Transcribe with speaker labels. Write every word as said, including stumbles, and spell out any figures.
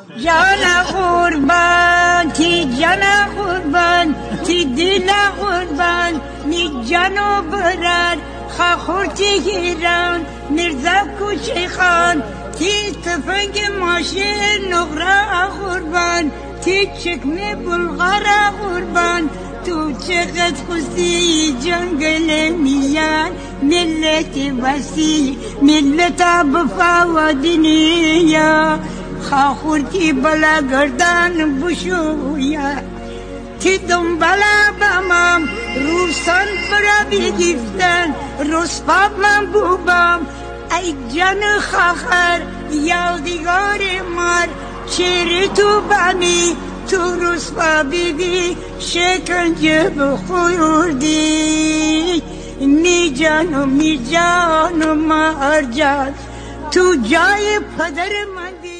Speaker 1: جان قربان تی جان قربان تی دل قربان نی جانو برار خاخور تی گیران مرزا کوچه خان تی تفنگ ماشین نقرا قربان تی چکمه بلغارا قربان تو چقدر خوستی جنگل میان ملت وسیع ملت بفاودنیا خاخور تی بلا گردان بشویا تی دنبالا بامم روسان برا بگیفتن رسپاب من بوبام ای جان خاخر یادگار مار چهره تو بامی تو رسپا بیدی شکنجه بخوردی می جانو می جانو مار جان تو جای پدر من